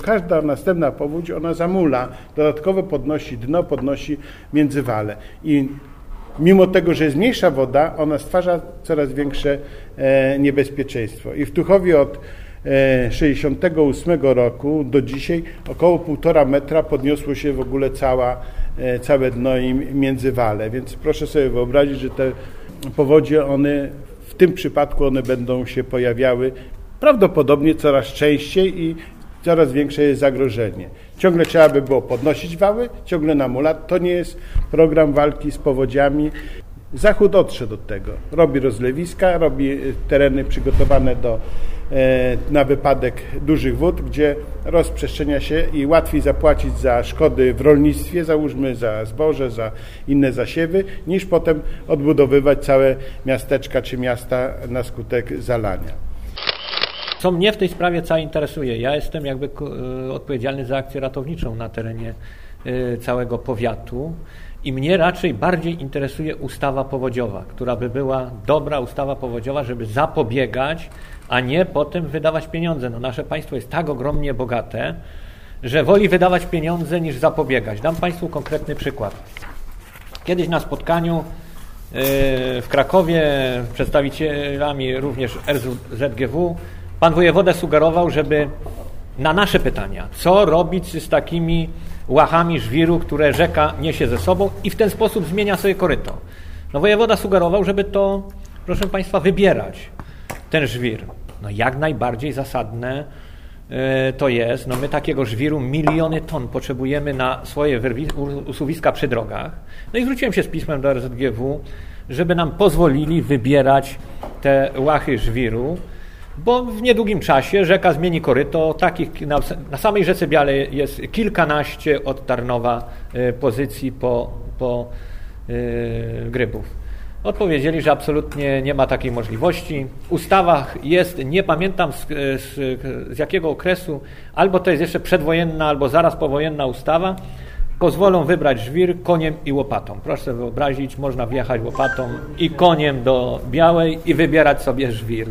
każda następna powódź, ona zamula, dodatkowo podnosi dno, podnosi międzywale. I mimo tego, że jest mniejsza woda, ona stwarza coraz większe niebezpieczeństwo. I w Tuchowie od 1968 roku do dzisiaj około 1,5 metra podniosło się w ogóle całe dno i międzywale. Więc proszę sobie wyobrazić, że te powodzie, one w tym przypadku one będą się pojawiały prawdopodobnie coraz częściej i coraz większe jest zagrożenie. Ciągle trzeba by było podnosić wały, ciągle namulać. To nie jest program walki z powodziami. Zachód odszedł od tego. Robi rozlewiska, robi tereny przygotowane na wypadek dużych wód, gdzie rozprzestrzenia się i łatwiej zapłacić za szkody w rolnictwie, załóżmy za zboże, za inne zasiewy, niż potem odbudowywać całe miasteczka czy miasta na skutek zalania. Co mnie w tej sprawie całej interesuje, ja jestem jakby odpowiedzialny za akcję ratowniczą na terenie całego powiatu i mnie raczej bardziej interesuje ustawa powodziowa, która by była dobra ustawa powodziowa, żeby zapobiegać, a nie potem wydawać pieniądze. No nasze państwo jest tak ogromnie bogate, że woli wydawać pieniądze niż zapobiegać. Dam Państwu konkretny przykład. Kiedyś na spotkaniu w Krakowie z przedstawicielami również RZGW pan wojewoda sugerował, żeby na nasze pytania, co robić z takimi łachami żwiru, które rzeka niesie ze sobą i w ten sposób zmienia sobie koryto. No wojewoda sugerował, żeby to, proszę Państwa, wybierać, ten żwir. No jak najbardziej zasadne to jest. No my takiego żwiru miliony ton potrzebujemy na swoje usuwiska przy drogach. No i zwróciłem się z pismem do RZGW, żeby nam pozwolili wybierać te łachy żwiru, bo w niedługim czasie rzeka zmieni koryto. Takich na samej rzece Białej jest kilkanaście od Tarnowa pozycji po Grybów. Odpowiedzieli, że absolutnie nie ma takiej możliwości. W ustawach jest, nie pamiętam z jakiego okresu, albo to jest jeszcze przedwojenna, albo zaraz powojenna ustawa, pozwolą wybrać żwir koniem i łopatą. Proszę sobie wyobrazić, można wjechać łopatą i koniem do Białej i wybierać sobie żwir.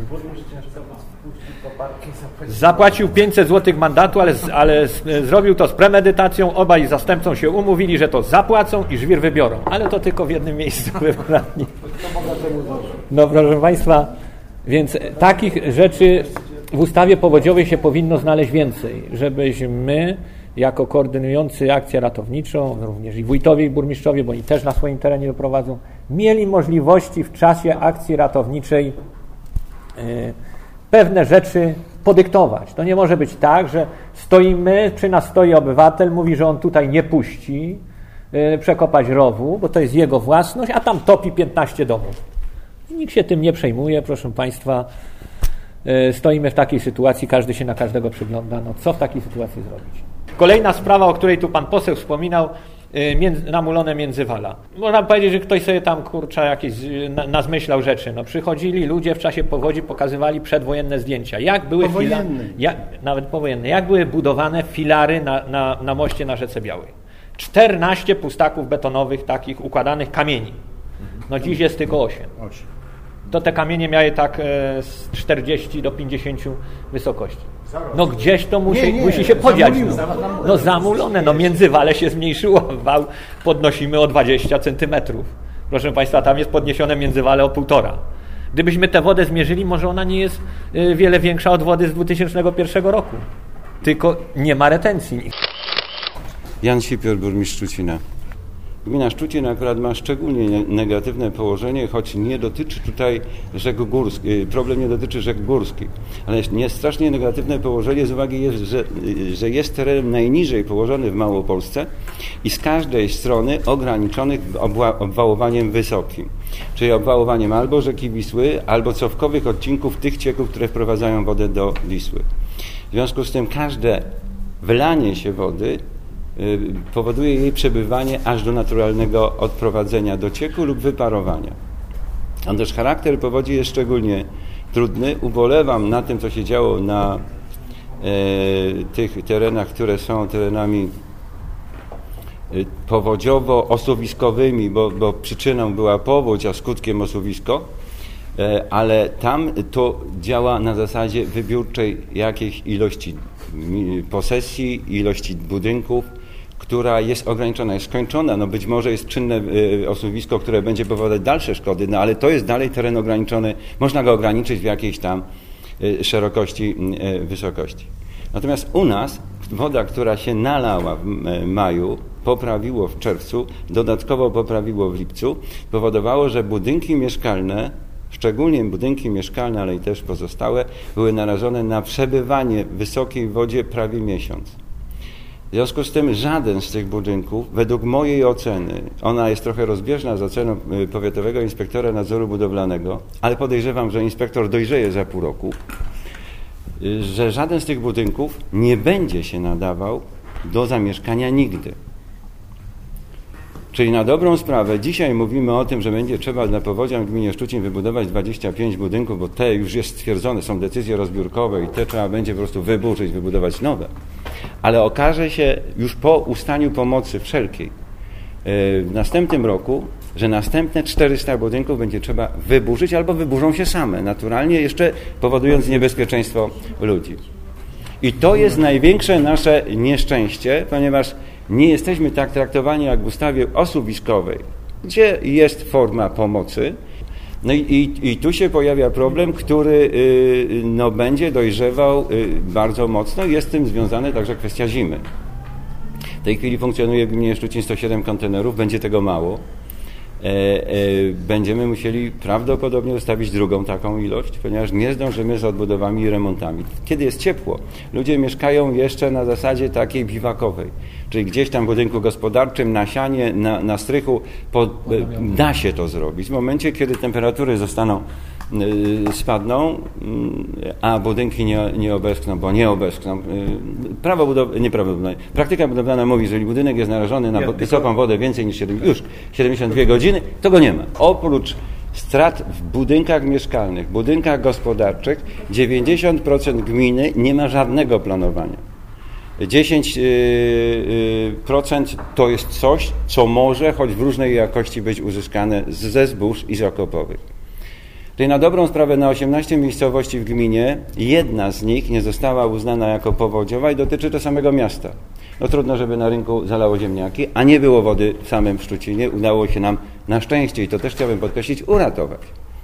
Zapłacił 500 zł mandatu, ale zrobił to z premedytacją. Obaj zastępcą się umówili, że to zapłacą i żwir wybiorą. Ale to tylko w jednym miejscu wybrani. No proszę Państwa, więc takich rzeczy w ustawie powodziowej się powinno znaleźć więcej, żebyśmy jako koordynujący akcję ratowniczą, również i wójtowie i burmistrzowie, bo oni też na swoim terenie doprowadzą, mieli możliwości w czasie akcji ratowniczej pewne rzeczy podyktować. To nie może być tak, że stoimy, czy nas stoi obywatel, mówi, że on tutaj nie puści przekopać rowu, bo to jest jego własność, a tam topi 15 domów. I nikt się tym nie przejmuje, proszę Państwa. Stoimy w takiej sytuacji, każdy się na każdego przygląda. No co w takiej sytuacji zrobić? Kolejna sprawa, o której tu pan poseł wspominał, namulone międzywala. Można powiedzieć, że ktoś sobie tam, jakieś nazmyślał rzeczy. No, przychodzili ludzie w czasie powodzi, pokazywali przedwojenne zdjęcia. Jak były nawet powojenne. Jak były budowane filary na moście na rzece Białej. 14 pustaków betonowych, takich układanych kamieni. No dziś jest tylko 8. To te kamienie miały tak z 40 do 50 wysokości. No gdzieś to musi się podziać. No zamulone, no międzywale się zmniejszyło, wał podnosimy o 20 centymetrów. Proszę Państwa, tam jest podniesione międzywale o 1,5. Gdybyśmy tę wodę zmierzyli, może ona nie jest wiele większa od wody z 2001 roku. Tylko nie ma retencji. Jan Sipior, burmistrz Szczucina. Gmina Szczucin akurat ma szczególnie negatywne położenie, choć nie dotyczy tutaj rzek górskich, problem nie dotyczy rzek górskich, ale strasznie negatywne położenie z uwagi jest, że jest teren najniżej położony w Małopolsce i z każdej strony ograniczony obwałowaniem wysokim, czyli obwałowaniem albo rzeki Wisły, albo cofkowych odcinków tych cieków, które wprowadzają wodę do Wisły. W związku z tym każde wylanie się wody powoduje jej przebywanie aż do naturalnego odprowadzenia do cieku lub wyparowania. A też charakter powodzi jest szczególnie trudny. Ubolewam na tym, co się działo na tych terenach, które są terenami powodziowo-osuwiskowymi, bo przyczyną była powódź, a skutkiem osuwisko, ale tam to działa na zasadzie wybiórczej jakiejś ilości posesji, ilości budynków, która jest ograniczona, jest skończona. No być może jest czynne osuwisko, które będzie powodować dalsze szkody, no ale to jest dalej teren ograniczony. Można go ograniczyć w jakiejś tam szerokości, wysokości. Natomiast u nas woda, która się nalała w maju, poprawiło w czerwcu, dodatkowo poprawiło w lipcu, powodowało, że budynki mieszkalne, szczególnie budynki mieszkalne, ale i też pozostałe, były narażone na przebywanie w wysokiej wodzie prawie miesiąc. W związku z tym żaden z tych budynków, według mojej oceny, ona jest trochę rozbieżna z oceną powiatowego inspektora nadzoru budowlanego, ale podejrzewam, że inspektor dojrzeje za pół roku, że żaden z tych budynków nie będzie się nadawał do zamieszkania nigdy. Czyli na dobrą sprawę dzisiaj mówimy o tym, że będzie trzeba dla powodzian w gminie Szczucin wybudować 25 budynków, bo te już jest stwierdzone, są decyzje rozbiórkowe i te trzeba będzie po prostu wyburzyć, wybudować nowe. Ale okaże się już po ustaniu pomocy wszelkiej w następnym roku, że następne 400 budynków będzie trzeba wyburzyć albo wyburzą się same, naturalnie jeszcze powodując niebezpieczeństwo ludzi. I to jest największe nasze nieszczęście, ponieważ nie jesteśmy tak traktowani jak w ustawie osuwiskowej, gdzie jest forma pomocy. No i tu się pojawia problem, który będzie dojrzewał bardzo mocno i jest z tym związana także kwestia zimy. W tej chwili funkcjonuje w gminie Szczucin 107 kontenerów, będzie tego mało. Będziemy musieli prawdopodobnie ustawić drugą taką ilość, ponieważ nie zdążymy z odbudowami i remontami. Kiedy jest ciepło, ludzie mieszkają jeszcze na zasadzie takiej biwakowej, czyli gdzieś tam w budynku gospodarczym, na sianie, na strychu da się to zrobić. W momencie, kiedy temperatury spadną, a budynki nie obeschną, bo nie obeschną. Praktyka budowlana mówi, że jeżeli budynek jest narażony na wysoką wodę więcej niż 72 godziny, to go nie ma. Oprócz strat w budynkach mieszkalnych, budynkach gospodarczych, 90% gminy nie ma żadnego planowania. 10% to jest coś, co może, choć w różnej jakości, być uzyskane ze zbóż i z okopowych. Czyli na dobrą sprawę na 18 miejscowości w gminie jedna z nich nie została uznana jako powodziowa i dotyczy to samego miasta. No trudno, żeby na rynku zalało ziemniaki, a nie było wody w samym Szczucinie. Udało się nam na szczęście, i to też chciałbym podkreślić, uratować.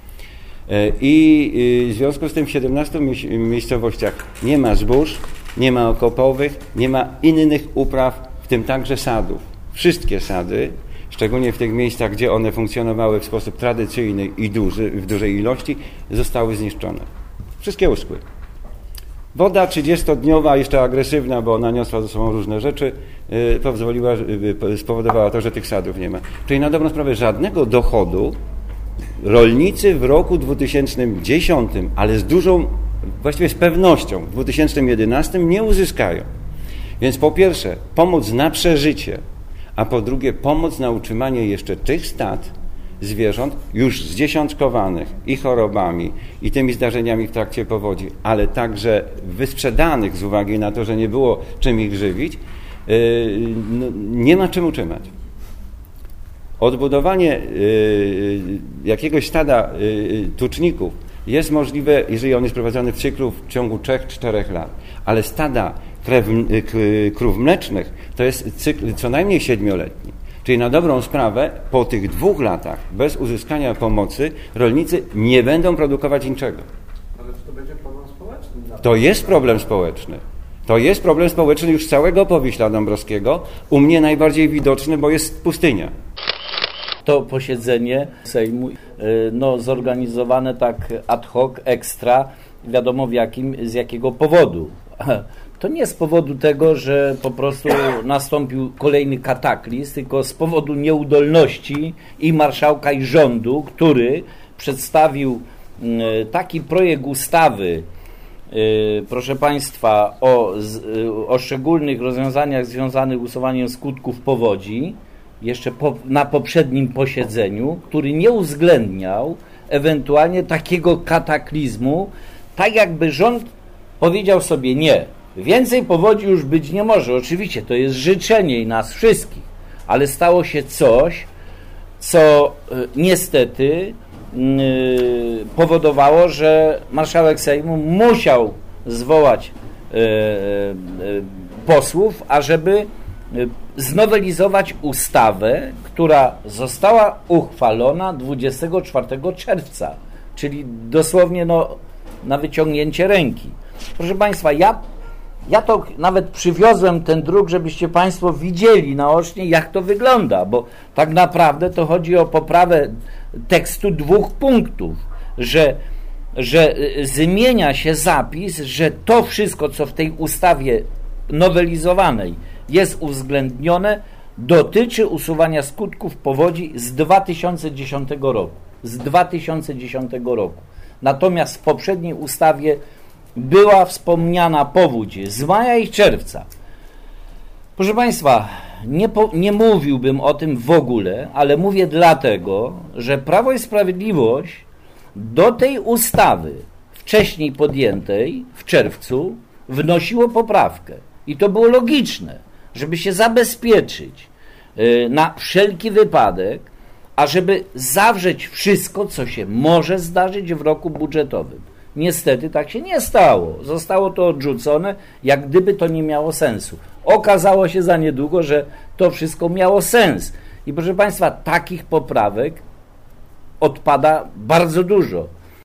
I w związku z tym w 17 miejscowościach nie ma zbóż, nie ma okopowych, nie ma innych upraw, w tym także sadów. Wszystkie sady, szczególnie w tych miejscach, gdzie one funkcjonowały w sposób tradycyjny i w dużej ilości, zostały zniszczone. Wszystkie uschły. Woda 30-dniowa, jeszcze agresywna, bo ona niosła ze sobą różne rzeczy, spowodowała to, że tych sadów nie ma. Czyli na dobrą sprawę żadnego dochodu rolnicy w roku 2010, ale właściwie z pewnością w 2011 nie uzyskają. Więc po pierwsze pomoc na przeżycie, a po drugie pomoc na utrzymanie jeszcze tych stad, zwierząt już zdziesiątkowanych i chorobami, i tymi zdarzeniami w trakcie powodzi, ale także wysprzedanych z uwagi na to, że nie było czym ich żywić, nie ma czym utrzymać. Odbudowanie jakiegoś stada tuczników jest możliwe, jeżeli on jest prowadzony w cyklu w ciągu 3-4 lat, ale stada krów mlecznych to jest cykl co najmniej 7-letni. Czyli na dobrą sprawę po tych 2 latach bez uzyskania pomocy rolnicy nie będą produkować niczego. Ale czy to będzie problem społeczny? To jest problem społeczny. To jest problem społeczny już całego Powiśla Dąbrowskiego. U mnie najbardziej widoczny, bo jest pustynia. To posiedzenie Sejmu zorganizowane tak ad hoc, ekstra, wiadomo z jakiego powodu. To nie z powodu tego, że po prostu nastąpił kolejny kataklizm, tylko z powodu nieudolności i marszałka, i rządu, który przedstawił taki projekt ustawy, proszę Państwa, o szczególnych rozwiązaniach związanych z usuwaniem skutków powodzi, jeszcze na poprzednim posiedzeniu, który nie uwzględniał ewentualnie takiego kataklizmu, tak jakby rząd powiedział sobie nie. Więcej powodzi już być nie może. Oczywiście to jest życzenie nas wszystkich, ale stało się coś, co niestety powodowało, że marszałek Sejmu musiał zwołać posłów, ażeby znowelizować ustawę, która została uchwalona 24 czerwca, czyli dosłownie na wyciągnięcie ręki. Proszę Państwa, ja to nawet przywiozłem ten druk, żebyście Państwo widzieli naocznie, jak to wygląda, bo tak naprawdę to chodzi o poprawę tekstu 2 punktów, że zmienia się zapis, że to wszystko, co w tej ustawie nowelizowanej jest uwzględnione, dotyczy usuwania skutków powodzi z 2010 roku. Z 2010 roku. Natomiast w poprzedniej ustawie była wspomniana powódź z maja i czerwca. Proszę Państwa, nie mówiłbym o tym w ogóle, ale mówię dlatego, że Prawo i Sprawiedliwość do tej ustawy wcześniej podjętej w czerwcu wnosiło poprawkę. I to było logiczne, żeby się zabezpieczyć na wszelki wypadek, ażeby zawrzeć wszystko, co się może zdarzyć w roku budżetowym. Niestety tak się nie stało. Zostało to odrzucone, jak gdyby to nie miało sensu. Okazało się za niedługo, że to wszystko miało sens. I proszę Państwa, takich poprawek odpada bardzo dużo.